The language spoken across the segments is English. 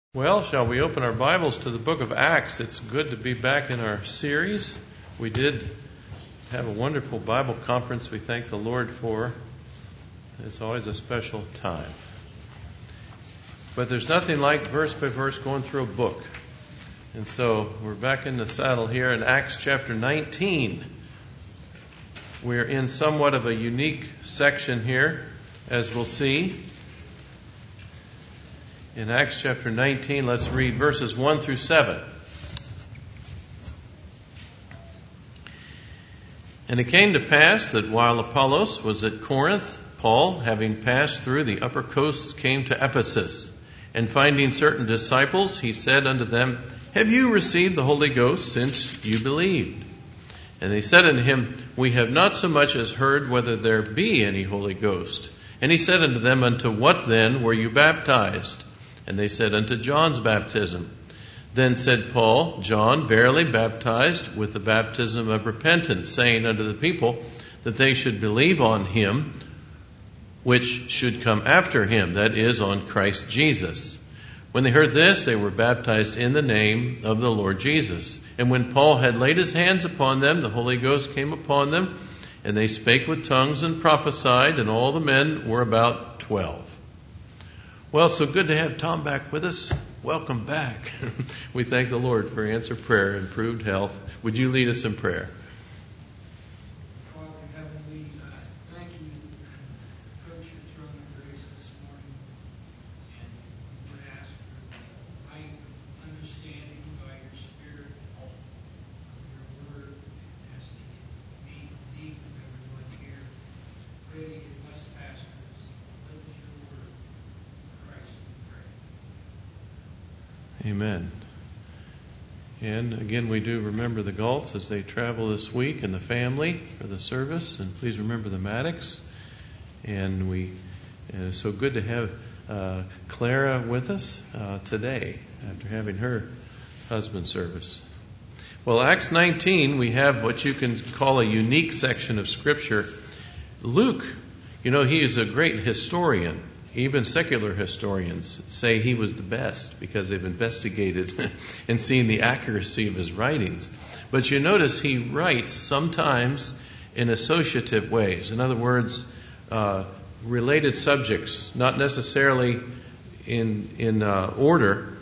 Well, shall we open our Bibles to the book of Acts? It's good to be back in our series. We did have a wonderful Bible conference we thank the Lord for. It's always a special time. But there's nothing like verse by verse going through a book. And so we're back in the saddle here in Acts chapter 19. We're in somewhat of a unique section here, as we'll see. In Acts chapter 19, let's read verses 1 through 7. And it came to pass that while Apollos was at Corinth, Paul, having passed through the upper coasts, came to Ephesus. And finding certain disciples, he said unto them, Have you received the Holy Ghost since you believed? And they said unto him, We have not so much as heard whether there be any Holy Ghost. And he said unto them, Unto what then were you baptized? And they said, Unto John's baptism. Then said Paul, John verily baptized with the baptism of repentance, saying unto the people that they should believe on him which should come after him, that is, on Christ Jesus. When they heard this, they were baptized in the name of the Lord Jesus. And when Paul had laid his hands upon them, the Holy Ghost came upon them, and they spake with tongues and prophesied, and all the men were about 12. Well, so good to have Tom back with us. Welcome back. We thank the Lord for answered prayer and improved health. Would you lead us in prayer? Father in heaven, we thank you for approach your throne of grace this morning. And we would ask for light understanding by your Spirit of your word as to meet the needs of everyone here. Pray that you bless pastors, live with your word. Amen. And again, we do remember the Galts as they travel this week and the family for the service. And please remember the Maddocks. And it's so good to have Clara with us today after having her husband service. Well, Acts 19, we have what you can call a unique section of Scripture. Luke, he is a great historian. Even secular historians say he was the best because they've investigated and seen the accuracy of his writings. But you notice he writes sometimes in associative ways. In other words, related subjects, not necessarily in order.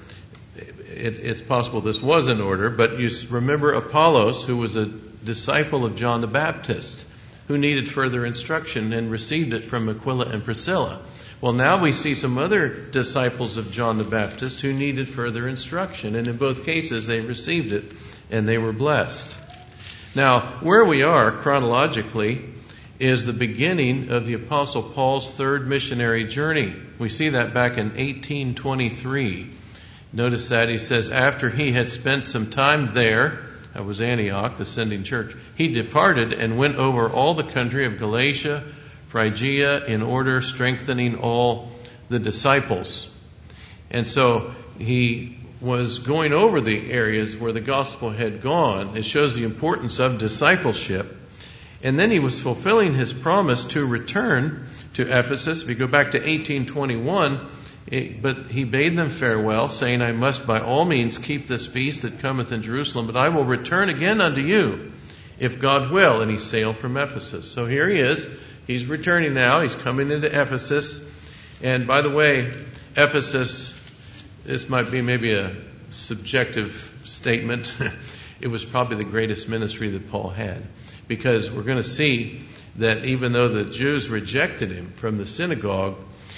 It's possible this was in order, but you remember Apollos, who was a disciple of John the Baptist, who needed further instruction and received it from Aquila and Priscilla. Well, now we see some other disciples of John the Baptist who needed further instruction. And in both cases, they received it and they were blessed. Now, where we are chronologically is the beginning of the Apostle Paul's third missionary journey. We see that back in 1823. Notice that he says, after he had spent some time there, that was Antioch, the sending church, he departed and went over all the country of Galatia, Phrygia, in order strengthening all the disciples. And so he was going over the areas where the gospel had gone. It shows the importance of discipleship. And then he was fulfilling his promise to return to Ephesus. If you go back to 1821, but he bade them farewell, saying, I must by all means keep this feast that cometh in Jerusalem, but I will return again unto you, if God will. And he sailed from Ephesus. So here he is. He's returning now. He's coming into Ephesus. And by the way, Ephesus, this might be maybe a subjective statement. It was probably the greatest ministry that Paul had. Because we're going to see that even though the Jews rejected him from the synagogue,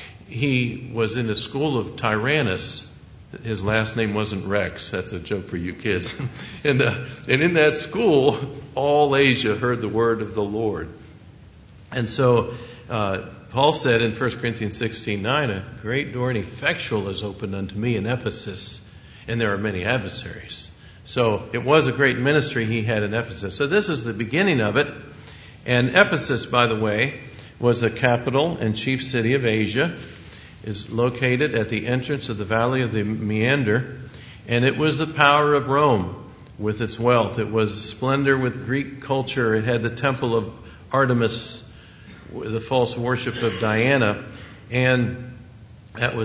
he was in the school of Tyrannus. His last name wasn't Rex. That's a joke for you kids. And in that school, all Asia heard the word of the Lord. And so Paul said in 1 Corinthians 16:9, a great door and effectual is opened unto me in Ephesus, and there are many adversaries. So it was a great ministry he had in Ephesus. So this is the beginning of it. And Ephesus, by the way, was the capital and chief city of Asia. Is located at the entrance of the valley of the Meander. And it was the power of Rome with its wealth. It was splendor with Greek culture. It had the temple of Artemis, the false worship of Diana, and that was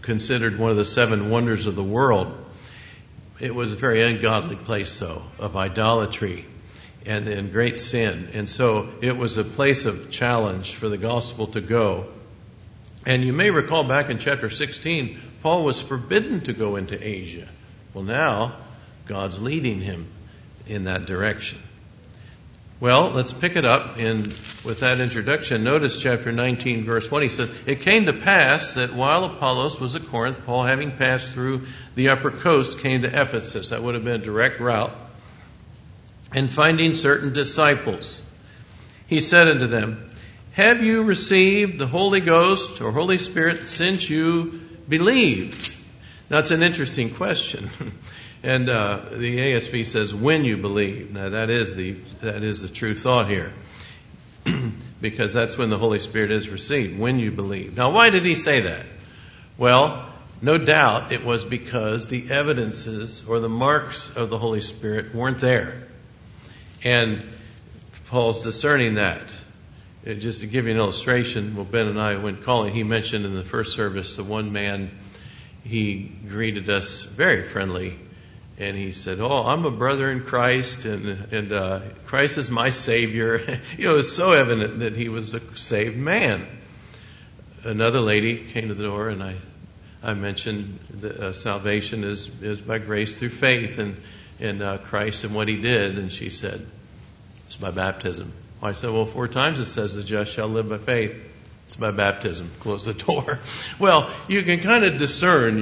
considered one of the 7 wonders of the world. It was a very ungodly place, though, of idolatry and great sin. And so it was a place of challenge for the gospel to go. And you may recall back in chapter 16, Paul was forbidden to go into Asia. Well, now God's leading him in that direction. Well, let's pick it up with that introduction. Notice chapter 19, verse 1. He says, "It came to pass that while Apollos was at Corinth, Paul, having passed through the upper coast, came to Ephesus." That would have been a direct route. "And finding certain disciples, he said unto them, Have you received the Holy Ghost or Holy Spirit since you believed?" Now, it's an interesting question. And the ASV says, "when you believe." Now, that is the true thought here. Because that's when the Holy Spirit is received, when you believe. Now, why did he say that? Well, no doubt it was because the evidences or the marks of the Holy Spirit weren't there. And Paul's discerning that. Just to give you an illustration, well, Ben and I went calling. He mentioned in the first service, the one man, he greeted us very friendly. And he said, "Oh, I'm a brother in Christ, and Christ is my Savior." It was so evident that he was a saved man. Another lady came to the door, and I mentioned that salvation is by grace through faith in Christ and what he did. And she said, "It's by baptism." I said, "Well, 4 times it says the just shall live by faith." "It's by baptism." Close the door. Well, you can kind of discern,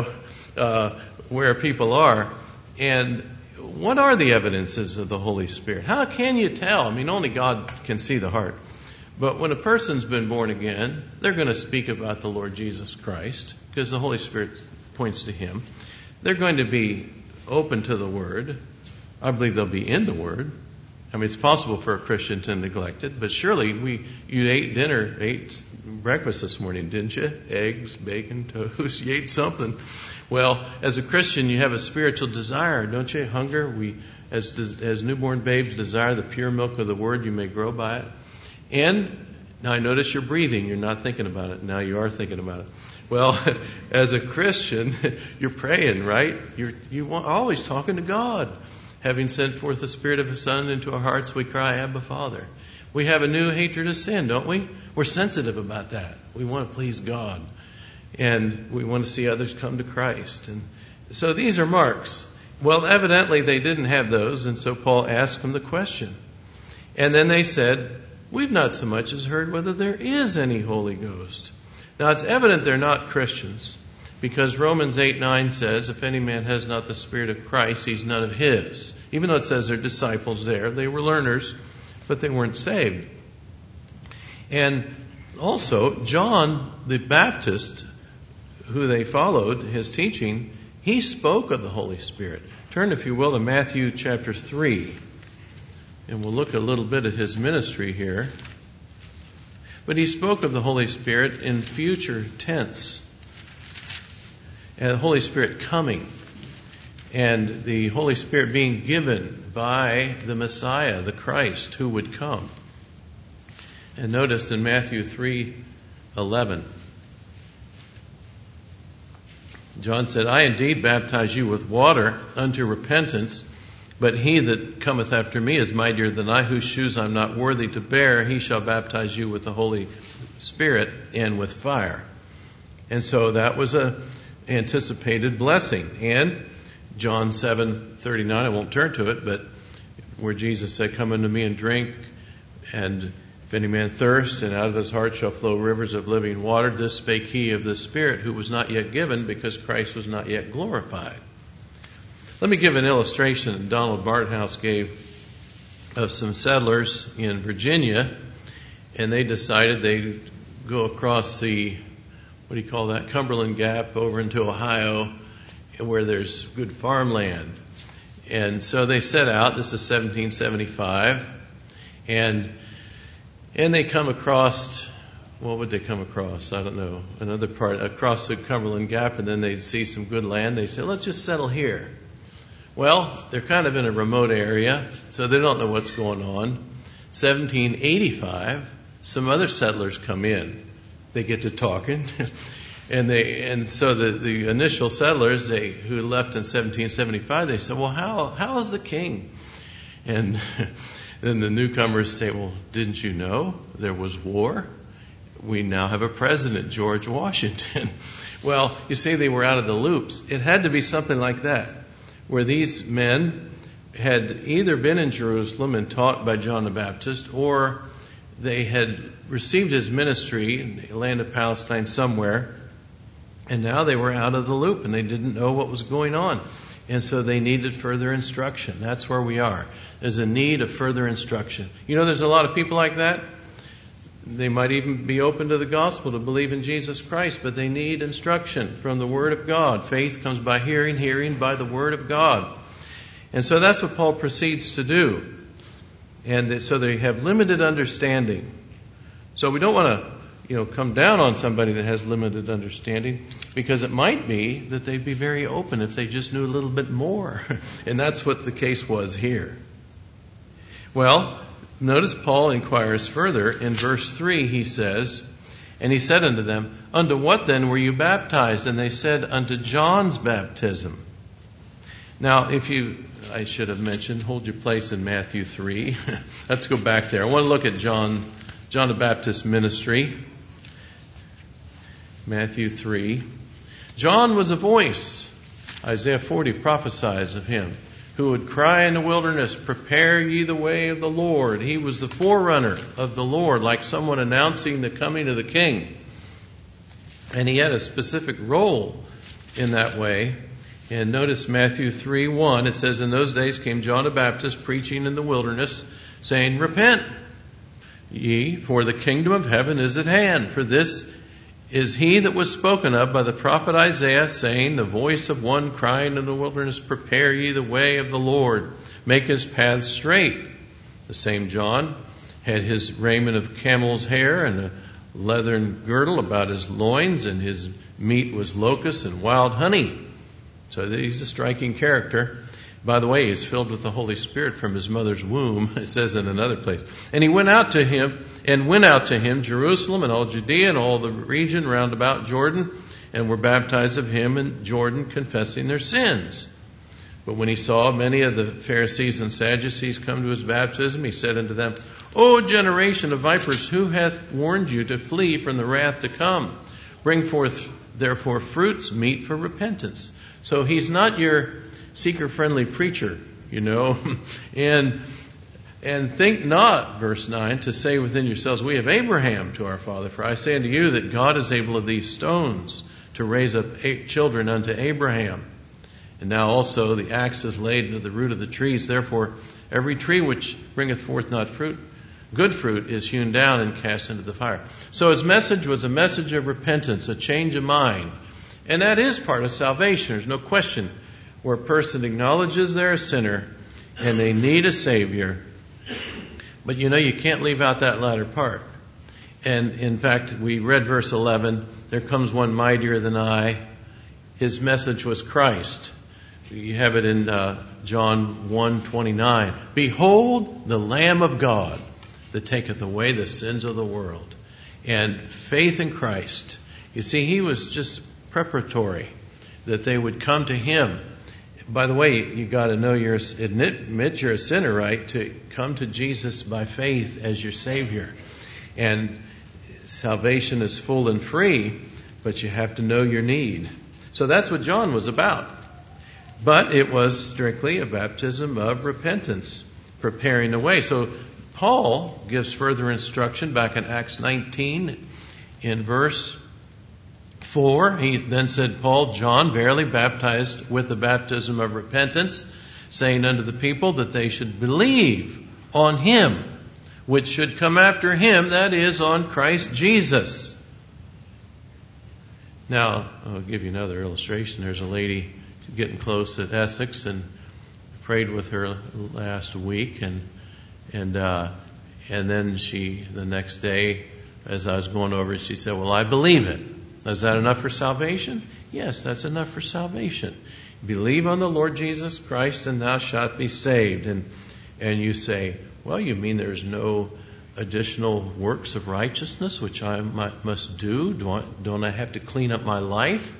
where people are. And what are the evidences of the Holy Spirit? How can you tell? I mean, only God can see the heart. But when a person's been born again, they're going to speak about the Lord Jesus Christ because the Holy Spirit points to Him. They're going to be open to the Word. I believe they'll be in the Word. I mean, it's possible for a Christian to neglect it, but surely you ate breakfast this morning, didn't you? Eggs, bacon, toast. You ate something. Well, as a Christian, you have a spiritual desire, don't you? Hunger. We, as newborn babes, desire the pure milk of the Word. You may grow by it. And now I notice you're breathing. You're not thinking about it. Now you are thinking about it. Well, as a Christian, you're praying, right? You're always talking to God. Having sent forth the Spirit of His Son into our hearts, we cry, "Abba, Father." We have a new hatred of sin, don't we? We're sensitive about that. We want to please God. And we want to see others come to Christ. And so these are marks. Well, evidently they didn't have those, and so Paul asked them the question. And then they said, "We've not so much as heard whether there is any Holy Ghost." Now, it's evident they're not Christians. Because Romans 8:9 says, "If any man has not the Spirit of Christ, he's none of his." Even though it says they're disciples there, they were learners, but they weren't saved. And also, John the Baptist, who they followed, his teaching, he spoke of the Holy Spirit. Turn, if you will, to Matthew chapter 3. And we'll look a little bit at his ministry here. But he spoke of the Holy Spirit in future tense. And the Holy Spirit coming, and the Holy Spirit being given by the Messiah, the Christ, who would come. And notice in Matthew 3:11, John said, "I indeed baptize you with water unto repentance, but he that cometh after me is mightier than I, whose shoes I'm not worthy to bear. He shall baptize you with the Holy Spirit and with fire." And so that was a anticipated blessing. And John 7:39, I won't turn to it, but where Jesus said, "Come unto me and drink, and if any man thirst, and out of his heart shall flow rivers of living water, this spake he of the Spirit, who was not yet given, because Christ was not yet glorified." Let me give an illustration that Donald Barthouse gave of some settlers in Virginia, and they decided they'd go across the Cumberland Gap over into Ohio, where there's good farmland. And so they set out. This is 1775. And they come across, what would they come across? I don't know. Another part, across the Cumberland Gap, and then they'd see some good land. They say, "Let's just settle here." Well, they're kind of in a remote area, so they don't know what's going on. 1785, some other settlers come in. They get to talking. And so the initial settlers, who left in 1775, they said, well, how is the king? And then the newcomers say, well, didn't you know there was war? We now have a president, George Washington. Well, you see, they were out of the loops. It had to be something like that, where these men had either been in Jerusalem and taught by John the Baptist, or they had received his ministry in the land of Palestine somewhere, and now they were out of the loop and they didn't know what was going on. And so they needed further instruction. That's where we are. There's a need of further instruction. You know, there's a lot of people like that. They might even be open to the gospel, to believe in Jesus Christ, but they need instruction from the Word of God. Faith comes by hearing, hearing by the Word of God. And so that's what Paul proceeds to do. And so they have limited understanding. So we don't want to, come down on somebody that has limited understanding, because it might be that they'd be very open if they just knew a little bit more. And that's what the case was here. Well, notice Paul inquires further. In verse 3 he says, and he said unto them, unto what then were you baptized? And they said, unto John's baptism. Now, I should have mentioned, hold your place in Matthew 3. Let's go back there. I want to look at John the Baptist's ministry. Matthew 3. John was a voice, Isaiah 40 prophesies of him, who would cry in the wilderness, prepare ye the way of the Lord. He was the forerunner of the Lord, like someone announcing the coming of the King. And he had a specific role in that way. And notice Matthew 3:1, it says, in those days came John the Baptist preaching in the wilderness, saying, repent ye, for the kingdom of heaven is at hand. For this is he that was spoken of by the prophet Isaiah, saying, the voice of one crying in the wilderness, prepare ye the way of the Lord, make his paths straight. The same John had his raiment of camel's hair and a leathern girdle about his loins, and his meat was locusts and wild honey. So he's a striking character. By the way, he's filled with the Holy Spirit from his mother's womb, it says in another place. And he went out to him, Jerusalem and all Judea and all the region round about Jordan, and were baptized of him in Jordan, confessing their sins. But when he saw many of the Pharisees and Sadducees come to his baptism, he said unto them, O generation of vipers, who hath warned you to flee from the wrath to come? Bring forth therefore fruits meet for repentance. So he's not your seeker-friendly preacher, and think not, verse 9, to say within yourselves, we have Abraham to our father. For I say unto you that God is able of these stones to raise up children unto Abraham. And now also the axe is laid into the root of the trees. Therefore every tree which bringeth forth not fruit, good fruit, is hewn down and cast into the fire. So his message was a message of repentance, a change of mind. And that is part of salvation. There's no question. Where a person acknowledges they're a sinner and they need a Savior. But you can't leave out that latter part. And in fact, we read verse 11, there comes one mightier than I. His message was Christ. You have it in John 1:29. Behold the Lamb of God that taketh away the sins of the world. And faith in Christ. You see, he was just preparatory that they would come to him. By the way, you got to know admit you're a sinner, right? To come to Jesus by faith as your Savior. And salvation is full and free, but you have to know your need. So that's what John was about. But it was strictly a baptism of repentance, preparing the way. So Paul gives further instruction back in Acts 19 in verse 4, he then said, Paul, John, verily baptized with the baptism of repentance, saying unto the people that they should believe on him, which should come after him, that is, on Christ Jesus. Now, I'll give you another illustration. There's a lady getting close at Essex, and I prayed with her last week, and then the next day, as I was going over, she said, well, I believe it. Is that enough for salvation? Yes, that's enough for salvation. Believe on the Lord Jesus Christ and thou shalt be saved. And you say, well, you mean there's no additional works of righteousness which I must do? Don't I have to clean up my life?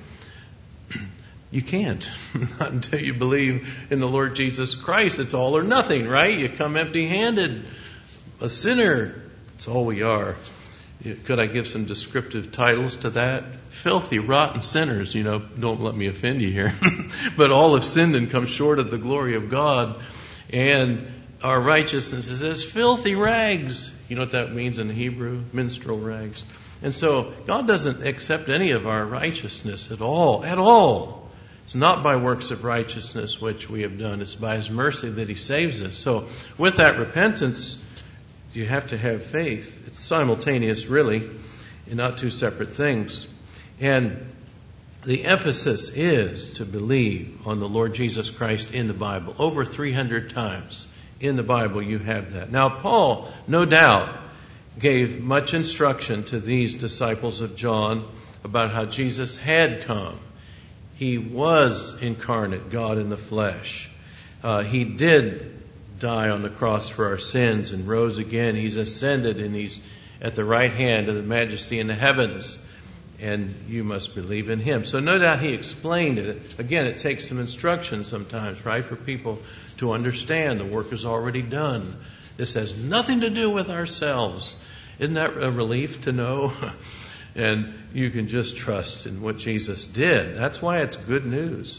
You can't. Not until you believe in the Lord Jesus Christ. It's all or nothing, right? You come empty-handed. A sinner. That's all we are. Could I give some descriptive titles to that? Filthy, rotten sinners. Don't let me offend you here. But all have sinned and come short of the glory of God. And our righteousness is as filthy rags. You know what that means in Hebrew? Minstrel rags. And so God doesn't accept any of our righteousness at all. At all. It's not by works of righteousness which we have done. It's by His mercy that He saves us. So with that repentance, you have to have faith. It's simultaneous, really, and not two separate things. And the emphasis is to believe on the Lord Jesus Christ in the Bible. Over 300 times in the Bible you have that. Now, Paul, no doubt, gave much instruction to these disciples of John about how Jesus had come. He was incarnate, God in the flesh. He did die on the cross for our sins and rose again. He's ascended and He's at the right hand of the Majesty in the heavens. And you must believe in Him. So no doubt He explained it. Again, it takes some instruction sometimes, right, for people to understand the work is already done. This has nothing to do with ourselves. Isn't that a relief to know? And you can just trust in what Jesus did. That's why it's good news.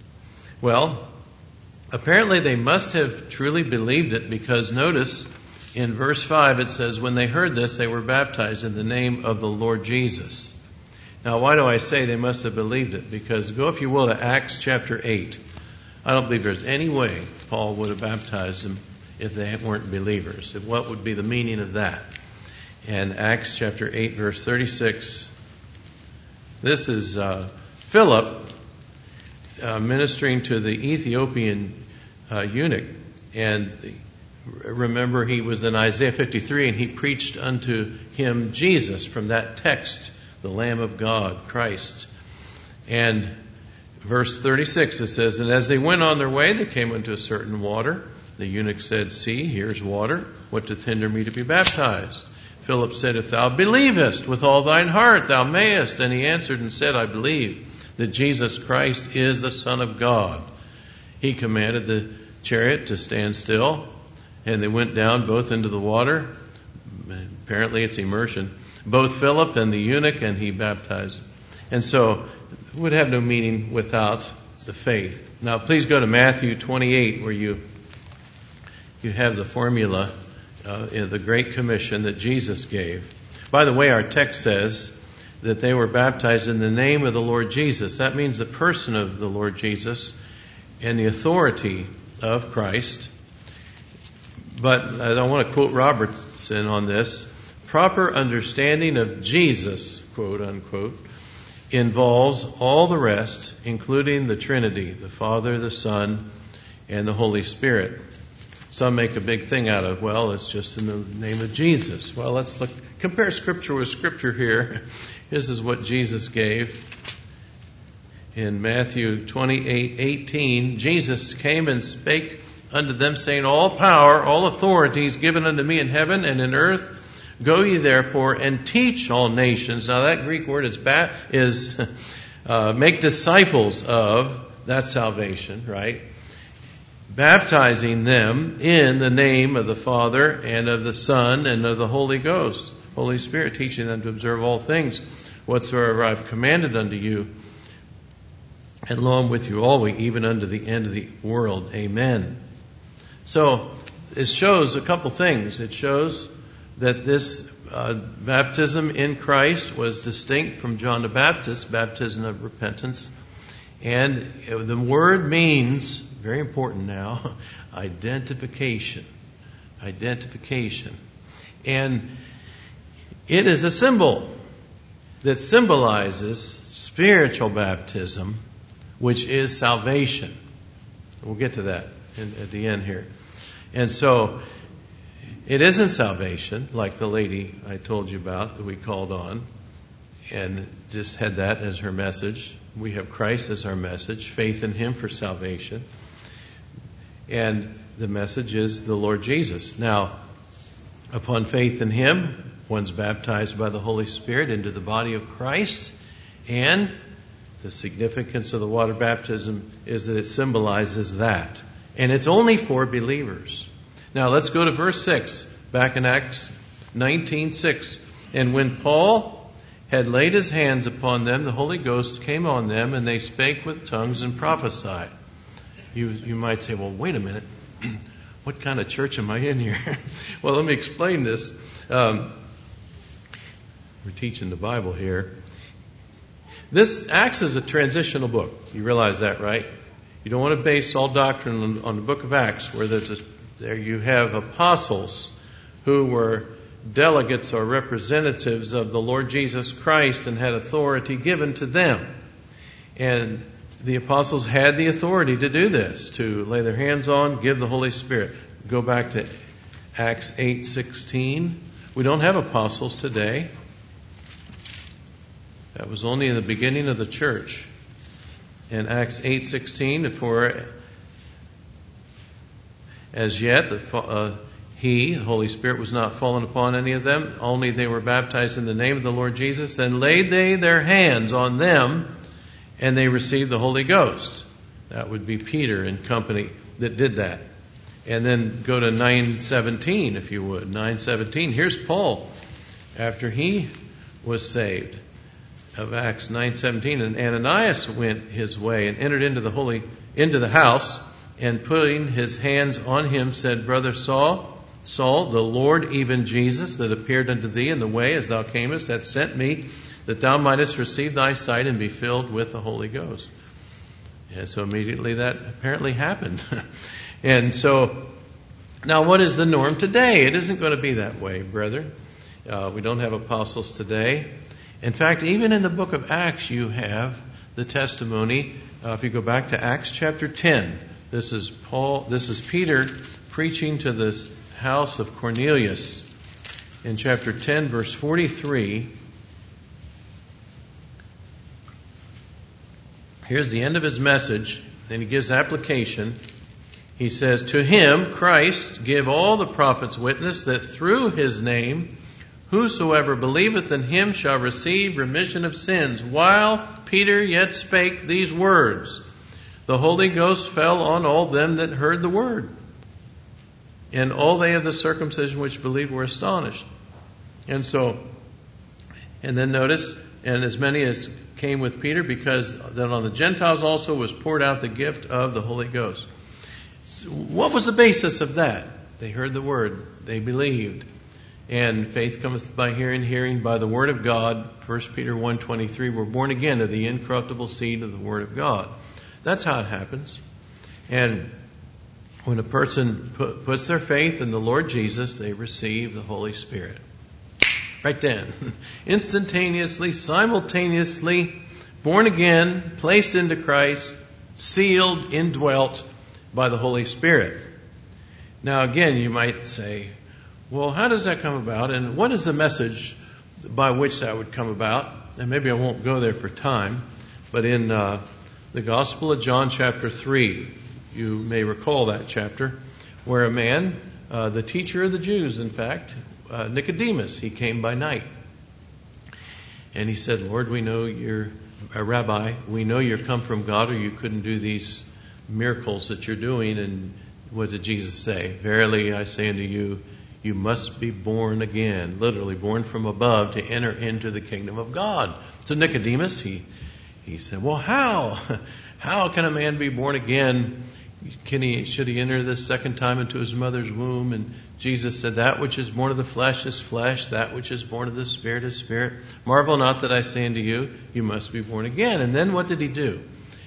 Well, apparently they must have truly believed it, because notice in verse 5 it says, when they heard this, they were baptized in the name of the Lord Jesus. Now, why do I say they must have believed it? Because go, if you will, to Acts chapter 8. I don't believe there's any way Paul would have baptized them if they weren't believers. What would be the meaning of that? And Acts chapter 8, verse 36. This is Philip ministering to the Ethiopian eunuch. And remember, he was in Isaiah 53, and he preached unto him Jesus from that text, the Lamb of God, Christ. And verse 36, it says, and as they went on their way, they came unto a certain water. The eunuch said, see, here's water. What doth hinder me to be baptized? Philip said, if thou believest with all thine heart, thou mayest. And he answered and said, I believe that Jesus Christ is the Son of God. He commanded the chariot to stand still, and they went down both into the water. Apparently it's immersion. Both Philip and the eunuch, and he baptized. And so it would have no meaning without the faith. Now please go to Matthew 28, where you have the formula in the Great Commission that Jesus gave. By the way, our text says that they were baptized in the name of the Lord Jesus. That means the person of the Lord Jesus and the authority of Christ. But I want to quote Robertson on this. Proper understanding of Jesus, quote unquote, involves all the rest, including the Trinity, the Father, the Son, and the Holy Spirit. Some make a big thing out of, well, it's just in the name of Jesus. Well, let's compare Scripture with Scripture here. This is what Jesus gave. In Matthew 28:18, Jesus came and spake unto them, saying, all power, all authority is given unto me in heaven and in earth. Go ye therefore and teach all nations. Now that Greek word is make disciples of. That's salvation, right? Baptizing them in the name of the Father and of the Son and of the Holy Ghost, Holy Spirit, teaching them to observe all things whatsoever I've commanded unto you. And lo, I'm with you always, even unto the end of the world. Amen. So it shows a couple things. It shows that this baptism in Christ was distinct from John the Baptist, baptism of repentance. And the word means, very important now, identification. Identification. And it is a symbol that symbolizes spiritual baptism, which is salvation. We'll get to that at the end here. And so it isn't salvation, like the lady I told you about that we called on and just had that as her message. We have Christ as our message, faith in Him for salvation. And the message is the Lord Jesus. Now, Upon faith in Him, one's baptized by the Holy Spirit into the body of Christ. And the significance of the water baptism is that it symbolizes that. And it's only for believers. Now let's go to verse 6, back in Acts 19:6. And when Paul had laid his hands upon them, the Holy Ghost came on them, and they spake with tongues and prophesied. You might say, well, wait a minute. What kind of church am I in here? Well, let me explain this. We're teaching the Bible here. This Acts is a transitional book. You realize that, right? You don't want to base all doctrine on the book of Acts, where there you have apostles who were delegates or representatives of the Lord Jesus Christ and had authority given to them. And the apostles had the authority to do this, to lay their hands on, give the Holy Spirit. Go back to Acts 8:16. We don't have apostles today. That was only in the beginning of the church. In Acts 8:16, for as yet the Holy Spirit, was not fallen upon any of them, only they were baptized in the name of the Lord Jesus. Then laid they their hands on them, and they received the Holy Ghost. That would be Peter and company that did that. And then go to 9:17, if you would. 9:17. Here's Paul, after he was saved, of Acts 9:17. And Ananias went his way and entered into the house, and putting his hands on him, said, Brother Saul, the Lord, even Jesus, that appeared unto thee in the way as thou camest, hath sent me, that thou mightest receive thy sight and be filled with the Holy Ghost. And so immediately that apparently happened. And so, now what is the norm today? It isn't going to be that way, brethren. We don't have apostles today. In fact, even in the book of Acts, you have the testimony. If you go back to Acts chapter 10, this is Peter preaching to the house of Cornelius. In chapter 10, verse 43, here's the end of his message, and he gives application. He says, To him, Christ, give all the prophets witness that through his name, whosoever believeth in him shall receive remission of sins. While Peter yet spake these words, the Holy Ghost fell on all them that heard the word. And all they of the circumcision which believed were astonished. And then notice, and as many as came with Peter, because then on the Gentiles also was poured out the gift of the Holy Ghost. So what was the basis of that? They heard the word. They believed. And faith cometh by hearing, hearing by the word of God. 1 Peter 1:23, we're born again of the incorruptible seed of the word of God. That's how it happens. And when a person puts their faith in the Lord Jesus, they receive the Holy Spirit. Right then. Instantaneously, simultaneously, born again, placed into Christ, sealed, indwelt by the Holy Spirit. Now again, you might say, well, how does that come about? And what is the message by which that would come about? And maybe I won't go there for time, but in the Gospel of John chapter 3, you may recall that chapter, where a man, the teacher of the Jews, in fact, Nicodemus, he came by night. And he said, Lord, we know you're a rabbi. We know you're come from God, or you couldn't do these miracles that you're doing. And what did Jesus say? Verily, I say unto you, you must be born again, literally born from above to enter into the kingdom of God. So Nicodemus, he said, well, how? How can a man be born again? Should he enter this second time into his mother's womb? And Jesus said, that which is born of the flesh is flesh, that which is born of the Spirit is spirit. Marvel not that I say unto you, you must be born again. And then what did he do?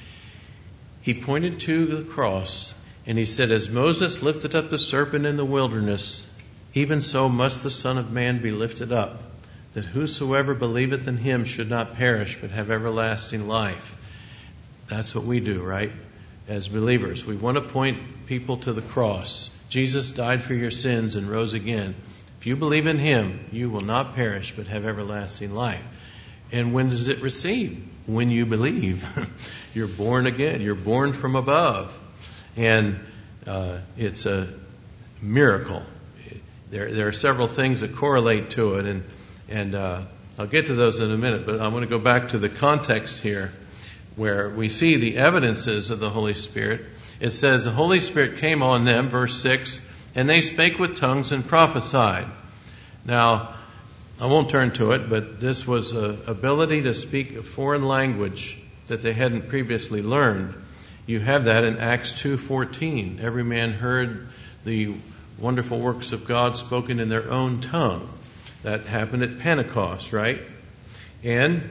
He pointed to the cross, and he said, as Moses lifted up the serpent in the wilderness, even so must the Son of Man be lifted up, that whosoever believeth in him should not perish, but have everlasting life. That's what we do, right? As believers, we want to point people to the cross. Jesus died for your sins and rose again. If you believe in him, you will not perish, but have everlasting life. And when does it receive? When you believe. You're born again. You're born from above. And it's a miracle. there are several things that correlate to it, and I'll get to those in a minute, but I want to go back to the context here where we see the evidences of the Holy Spirit. It says the Holy Spirit came on them, verse 6, and they spake with tongues and prophesied. Now, I won't turn to it, but this was an ability to speak a foreign language that they hadn't previously learned. You have that in Acts 2:14. Every man heard the wonderful works of God spoken in their own tongue. That happened at Pentecost, right? And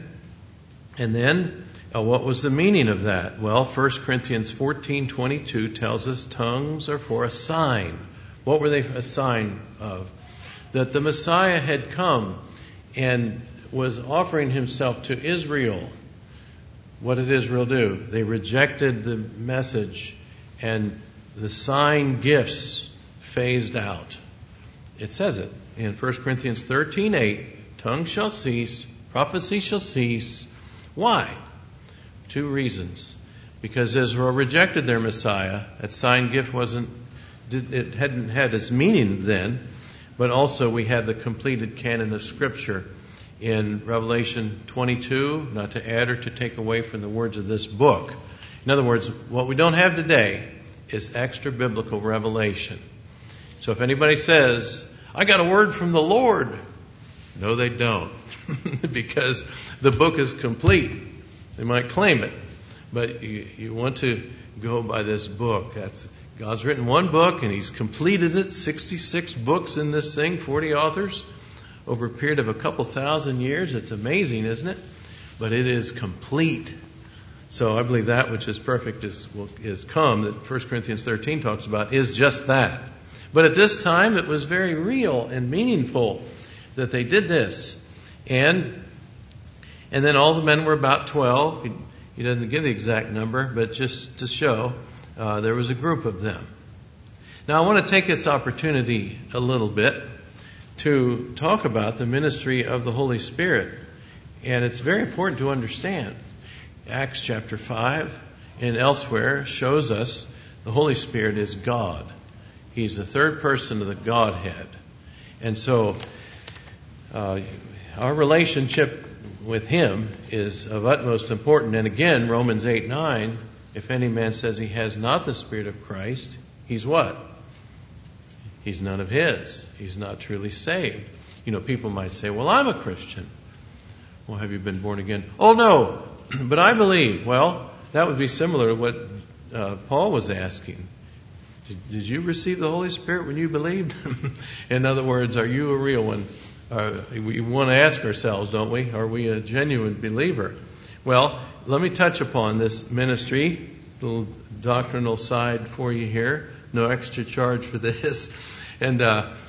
then what was the meaning of that? Well, 1 Corinthians 14:22 tells us tongues are for a sign. What were they a sign of? That the Messiah had come and was offering himself to Israel. What did Israel do? They rejected the message, and the sign gifts phased out. It says it in 1 Corinthians 13:8, tongues shall cease, prophecy shall cease. Why? 2 reasons. Because Israel rejected their Messiah. That sign gift hadn't had its meaning then, but also we had the completed canon of Scripture in Revelation 22, not to add or to take away from the words of this book. In other words, what we don't have today is extra biblical revelation. So if anybody says, I got a word from the Lord, no, they don't, because the book is complete. They might claim it, but you want to go by this book. God's written one book, and He's completed it. 66 books in this thing, 40 authors, over a period of a couple thousand years. It's amazing, isn't it? But it is complete. So I believe that which is perfect is come, that 1 Corinthians 13 talks about, is just that. But at this time, it was very real and meaningful that they did this. And then all the men were about 12. He doesn't give the exact number, but just to show, there was a group of them. Now I want to take this opportunity a little bit to talk about the ministry of the Holy Spirit. And it's very important to understand. Acts chapter 5 and elsewhere shows us the Holy Spirit is God. He's the third person of the Godhead. And so our relationship with Him is of utmost importance. And again, Romans 8:9, if any man says he has not the Spirit of Christ, he's what? He's none of His. He's not truly saved. You know, people might say, well, I'm a Christian. Well, have you been born again? Oh, no, but I believe. Well, that would be similar to what Paul was asking. Did you receive the Holy Spirit when you believed? In other words, are you a real one? We want to ask ourselves, don't we? Are we a genuine believer? Well, let me touch upon this ministry, little doctrinal side for you here. No extra charge for this. And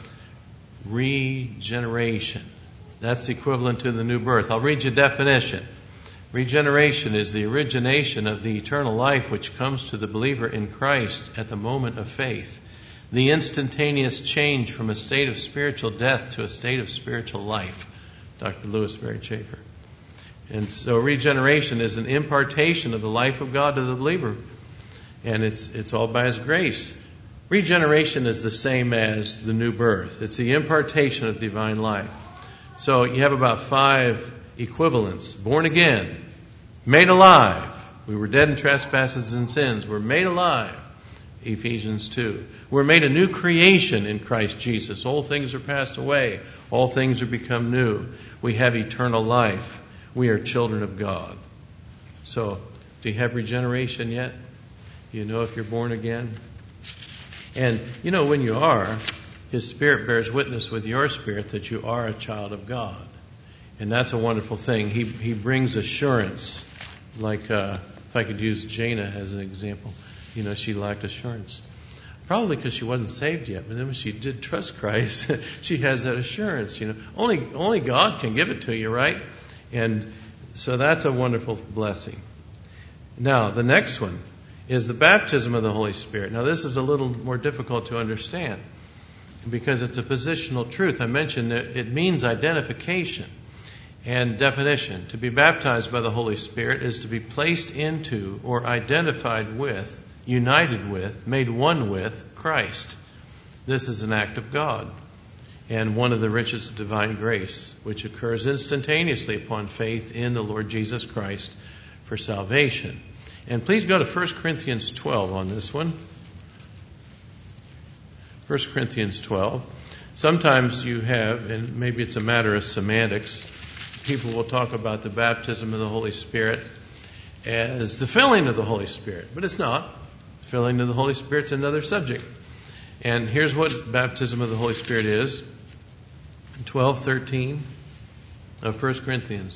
regeneration. That's equivalent to the new birth. I'll read you a definition. Regeneration is the origination of the eternal life which comes to the believer in Christ at the moment of faith. The instantaneous change from a state of spiritual death to a state of spiritual life. Dr. Louis Berry Chafer. And so regeneration is an impartation of the life of God to the believer. And it's all by His grace. Regeneration is the same as the new birth. It's the impartation of divine life. So you have about 5 equivalents. Born again. Made alive. We were dead in trespasses and sins. We're made alive. Ephesians 2. We're made a new creation in Christ Jesus. All things are passed away. All things are become new. We have eternal life. We are children of God. So, do you have regeneration yet? Do you know if you're born again? And, you know, when you are, His Spirit bears witness with your spirit that you are a child of God. And that's a wonderful thing. He brings assurance. Like, if I could use Jana as an example. You know, she lacked assurance. Probably because she wasn't saved yet. But then when she did trust Christ, she has that assurance. You know, only God can give it to you, right? And so that's a wonderful blessing. Now, the next one is the baptism of the Holy Spirit. Now, this is a little more difficult to understand because it's a positional truth. I mentioned that it means identification and definition. To be baptized by the Holy Spirit is to be placed into or identified with, united with, made one with Christ. This is an act of God. and one of the riches of divine grace, which occurs instantaneously upon faith in the Lord Jesus Christ for salvation. And please go to 1 Corinthians 12 on this one. 1 Corinthians 12. Sometimes you have, and maybe it's a matter of semantics, people will talk about the baptism of the Holy Spirit as the filling of the Holy Spirit, but it's not. The filling of the Holy Spirit's another subject. And here's what baptism of the Holy Spirit is. 12:13 of 1 Corinthians.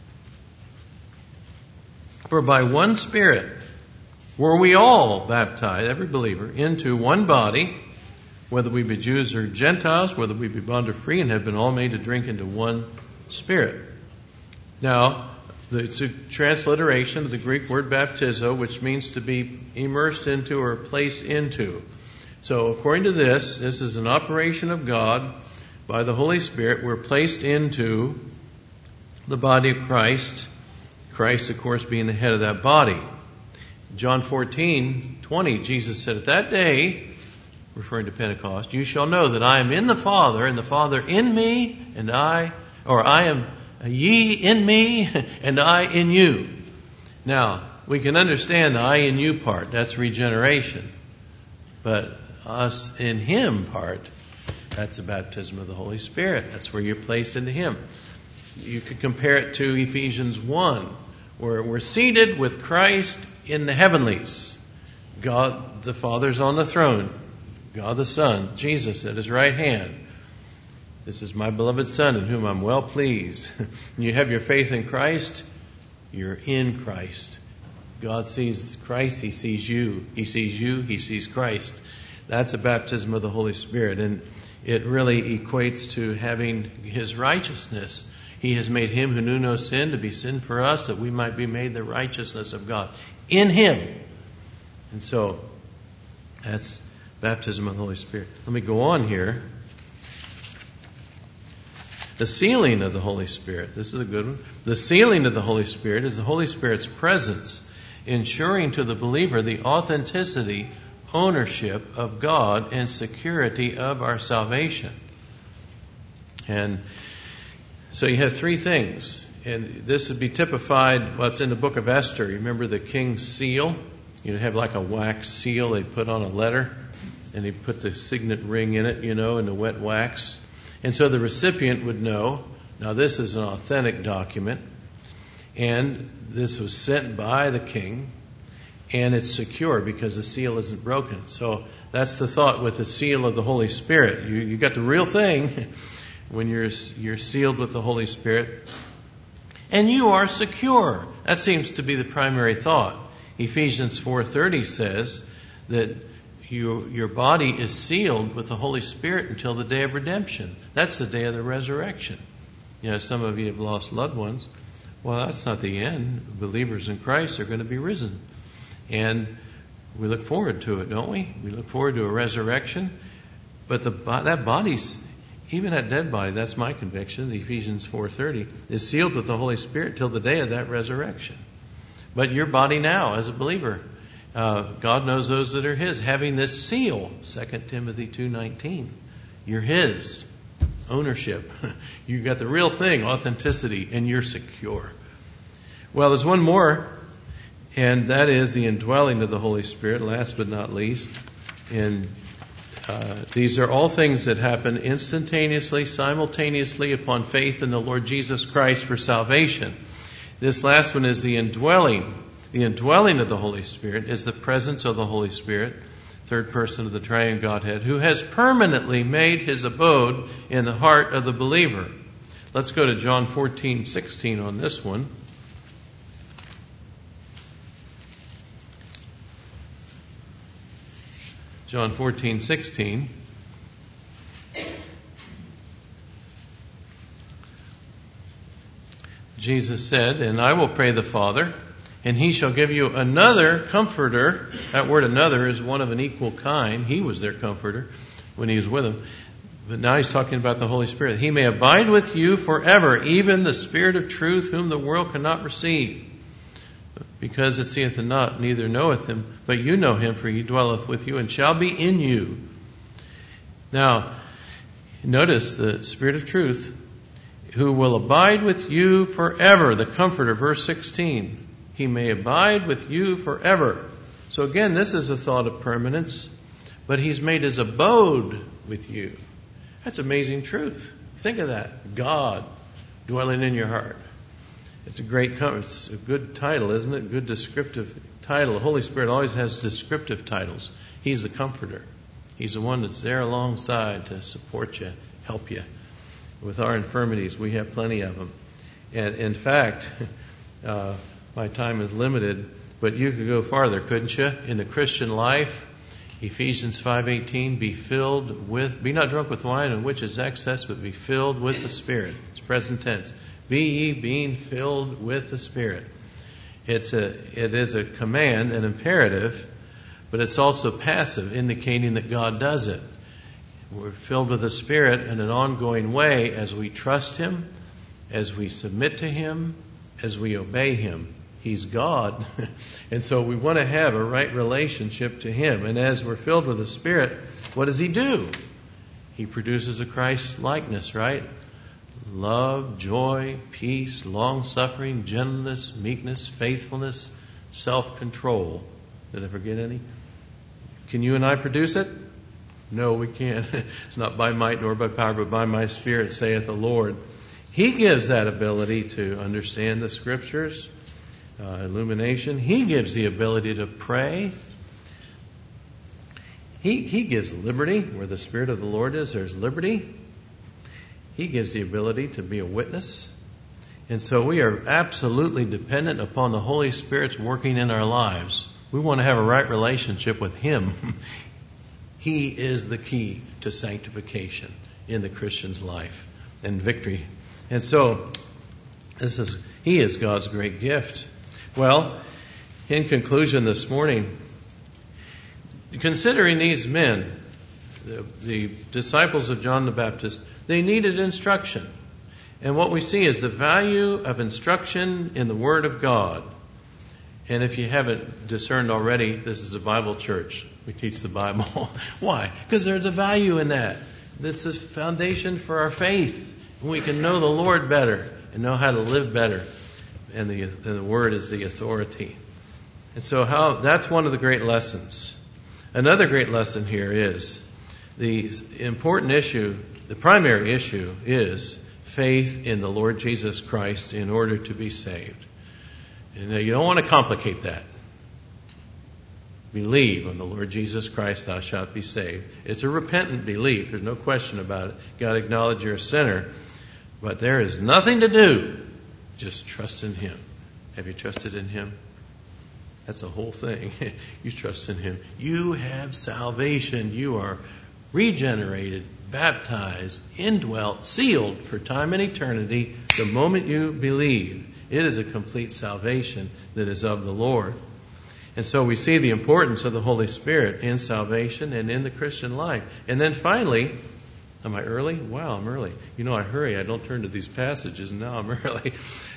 For by one Spirit were we all baptized, every believer, into one body, whether we be Jews or Gentiles, whether we be bond or free, and have been all made to drink into one Spirit. Now, it's a transliteration of the Greek word baptizo, which means to be immersed into or placed into. So according to this is an operation of God by the Holy Spirit. We're placed into the body of Christ. Christ, of course, being the head of that body. John 14:20, Jesus said, at that day, referring to Pentecost, you shall know that I am in the Father, and the Father in me, and I am ye in me, and I in you. Now, we can understand the I in you part. That's regeneration. But us in Him part, that's the baptism of the Holy Spirit. That's where you're placed into Him. You could compare it to Ephesians 1, where we're seated with Christ in the heavenlies. God the Father's on the throne. God the Son, Jesus at His right hand. This is my beloved Son in whom I'm well pleased. You have your faith in Christ, you're in Christ. God sees Christ, He sees you. He sees you, He sees Christ. That's a baptism of the Holy Spirit. And it really equates to having His righteousness. He has made Him who knew no sin to be sin for us, that we might be made the righteousness of God in Him. And so, that's baptism of the Holy Spirit. Let me go on here. The sealing of the Holy Spirit. This is a good one. The sealing of the Holy Spirit is the Holy Spirit's presence, ensuring to the believer the authenticity, ownership of God, and security of our salvation. And so you have three things. And this would be typified, well, it's in the book of Esther. You remember the king's seal? You'd have like a wax seal they put on a letter, and he put the signet ring in it, in the wet wax. And so the recipient would know, now this is an authentic document, and this was sent by the king, and it's secure because the seal isn't broken. So that's the thought with the seal of the Holy Spirit. You got the real thing when you're sealed with the Holy Spirit, and you are secure. That seems to be the primary thought. Ephesians 4:30 says that your body is sealed with the Holy Spirit until the day of redemption. That's the day of the resurrection. Some of you have lost loved ones. Well, that's not the end. Believers in Christ are going to be risen. And we look forward to it, don't we? We look forward to a resurrection. But that body's, even that dead body, that's my conviction, Ephesians 4:30, is sealed with the Holy Spirit till the day of that resurrection. But your body now, as a believer, God knows those that are His, having this seal, 2 Timothy 2:19. You're His. Ownership. You got the real thing, authenticity, and you're secure. Well, there's one more, and that is the indwelling of the Holy Spirit, last but not least. And these are all things that happen instantaneously, simultaneously upon faith in the Lord Jesus Christ for salvation. This last one is the indwelling. The indwelling of the Holy Spirit is the presence of the Holy Spirit, third person of the triune Godhead, who has permanently made His abode in the heart of the believer. Let's go to John 14:16 on this one. John 14:16. Jesus said, and I will pray the Father, and He shall give you another comforter. That word another is one of an equal kind. He was their comforter when He was with them. But now He's talking about the Holy Spirit. He may abide with you forever, even the Spirit of truth, whom the world cannot receive. Because it seeth Him not, neither knoweth Him, but you know Him, for He dwelleth with you and shall be in you. Now, Notice the Spirit of truth, who will abide with you forever. The Comforter, verse 16. He may abide with you forever. So again, this is a thought of permanence, but He's made His abode with you. That's amazing truth. Think of that. God dwelling in your heart. It's a it's a good title, isn't it? Good descriptive title. The Holy Spirit always has descriptive titles. He's the Comforter. He's the one that's there alongside to support you, help you. With our infirmities, we have plenty of them. And in fact, my time is limited, but you could go farther, couldn't you? In the Christian life, Ephesians 5:18, be not drunk with wine, in which is excess, but be filled with the Spirit. It's present tense. Be ye being filled with the Spirit. It is a command, an imperative, but it's also passive, indicating that God does it. We're filled with the Spirit in an ongoing way as we trust Him, as we submit to Him, as we obey Him. He's God. And so we want to have a right relationship to Him. And as we're filled with the Spirit, what does He do? He produces a Christ likeness, right? Love, joy, peace, long-suffering, gentleness, meekness, faithfulness, self-control. Did I forget any? Can you and I produce it? No, we can't. It's not by might nor by power, but by my Spirit, saith the Lord. He gives that ability to understand the Scriptures, illumination. He gives the ability to pray. He gives liberty. Where the Spirit of the Lord is, there's liberty. He gives the ability to be a witness. And so we are absolutely dependent upon the Holy Spirit's working in our lives. We want to have a right relationship with Him. He is the key to sanctification in the Christian's life and victory. And so, He is God's great gift. Well, in conclusion this morning, considering these men, the disciples of John the Baptist, they needed instruction. And what we see is the value of instruction in the Word of God. And if you haven't discerned already, this is a Bible church. We teach the Bible. Why? Because there's a value in that. This is foundation for our faith. We can know the Lord better and know how to live better. And the Word is the authority. And so that's one of the great lessons. Another great lesson here is the important issue, the primary issue is faith in the Lord Jesus Christ in order to be saved. And you don't want to complicate that. Believe on the Lord Jesus Christ, thou shalt be saved. It's a repentant belief. There's no question about it. You've got to acknowledge you're a sinner. But there is nothing to do. Just trust in Him. Have you trusted in Him? That's the whole thing. You trust in Him. You have salvation. You are regenerated, baptized, indwelt, sealed for time and eternity the moment you believe. It is a complete salvation that is of the Lord. And so we see the importance of the Holy Spirit in salvation and in the Christian life. And then finally, am I early? Wow, I'm early. You know, I hurry. I don't turn to these passages, and now I'm early.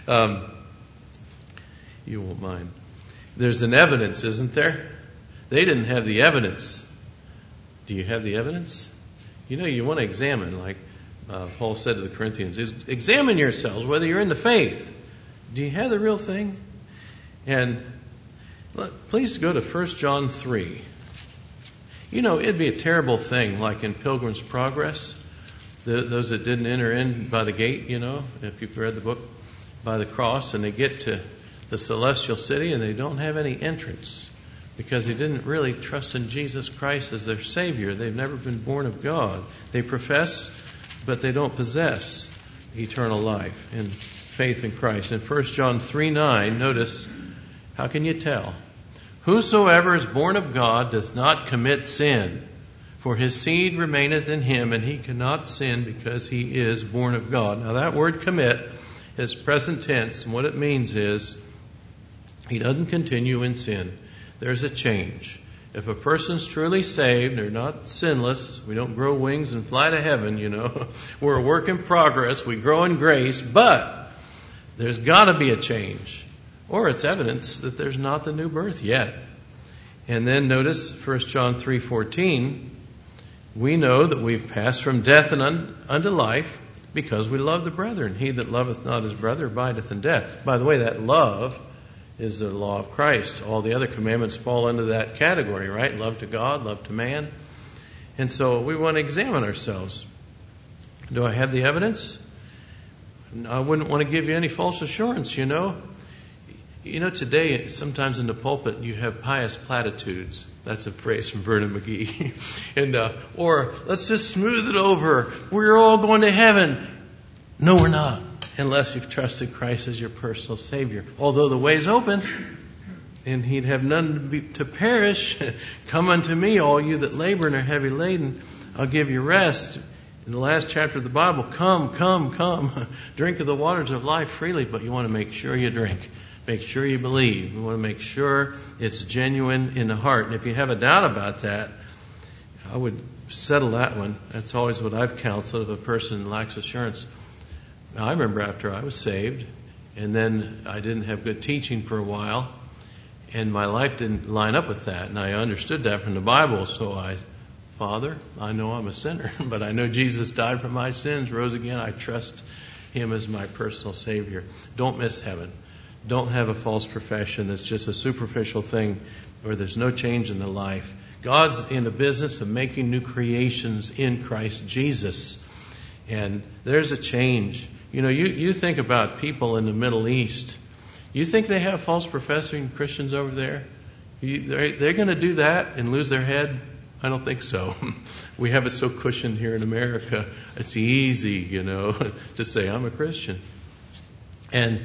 You won't mind. There's an evidence, isn't there? They didn't have the evidence. Do you have the evidence? You know, you want to examine, like Paul said to the Corinthians, examine yourselves whether you're in the faith. Do you have the real thing? And please go to 1 John 3. You know, it'd be a terrible thing, like in Pilgrim's Progress, those that didn't enter in by the gate, you know, if you've read the book, by the cross, and they get to the celestial city and they don't have any entrance because they didn't really trust in Jesus Christ as their Savior. They've never been born of God. They profess, but they don't possess eternal life and faith in Christ. In 1 John 3:9, notice, how can you tell? Whosoever is born of God doth not commit sin, for his seed remaineth in him, and he cannot sin because he is born of God. Now that word commit is present tense, and what it means is he doesn't continue in sin. There's a change. If a person's truly saved, they're not sinless. We don't grow wings and fly to heaven, you know. We're a work in progress. We grow in grace, but there's got to be a change. Or it's evidence that there's not the new birth yet. And then notice 1 John 3:14, We know that we've passed from death and unto life because we love the brethren. He that loveth not his brother abideth in death. By the way, that love is the law of Christ. All the other commandments fall into that category, right? Love to God, love to man. And so we want to examine ourselves. Do I have the evidence? I wouldn't want to give you any false assurance, you know. You know, today, sometimes in the pulpit, you have pious platitudes. That's a phrase from Vernon McGee. Or, let's just smooth it over. We're all going to heaven. No, we're not. Unless you've trusted Christ as your personal Savior. Although the way's open, and He'd have none to perish. Come unto me, all you that labor and are heavy laden. I'll give you rest. In the last chapter of the Bible, come. Drink of the waters of life freely, but you want to make sure you drink. Make sure you believe. We want to make sure it's genuine in the heart. And if you have a doubt about that, I would settle that one. That's always what I've counseled if a person lacks assurance. Now, I remember after I was saved, and then I didn't have good teaching for a while, and my life didn't line up with that. And I understood that from the Bible, so Father, I know I'm a sinner, but I know Jesus died for my sins, rose again. I trust Him as my personal Savior. Don't miss heaven. Don't have a false profession that's just a superficial thing where there's no change in the life. God's in the business of making new creations in Christ Jesus. And there's a change. You know, you think about people in the Middle East. You think they have false professing Christians over there? They're going to do that and lose their head? I don't think so. We have it so cushioned here in America. It's easy, you know, to say I'm a Christian. And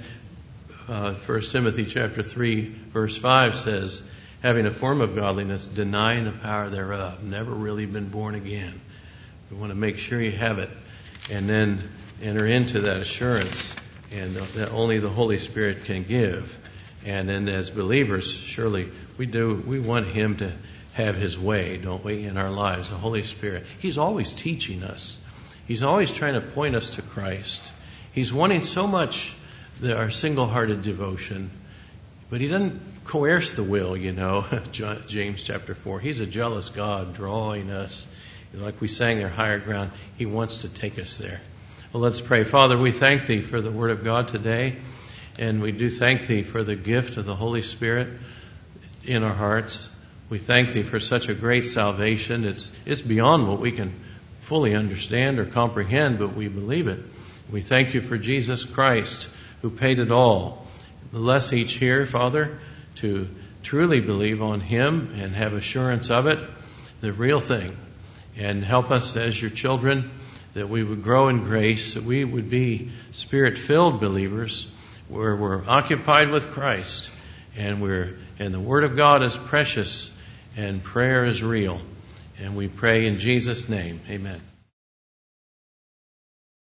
1 Timothy chapter 3, verse 5 says, having a form of godliness, denying the power thereof. Never really been born again. We want to make sure you have it and then enter into that assurance and that only the Holy Spirit can give. And then as believers, surely we want Him to have His way, don't we, in our lives, the Holy Spirit. He's always teaching us. He's always trying to point us to Christ. He's wanting so much our single-hearted devotion, but He doesn't coerce the will, you know. James chapter 4. He's a jealous God drawing us. Like we sang there, higher ground. He wants to take us there. Well, let's pray. Father, we thank Thee for the Word of God today, and we do thank Thee for the gift of the Holy Spirit in our hearts. We thank Thee for such a great salvation. It's beyond what we can fully understand or comprehend, but we believe it. We thank You for Jesus Christ, who paid it all. Bless each here, Father, to truly believe on Him and have assurance of it, the real thing. And help us as Your children that we would grow in grace, that we would be Spirit-filled believers where we're occupied with Christ and the Word of God is precious and prayer is real. And we pray in Jesus' name. Amen.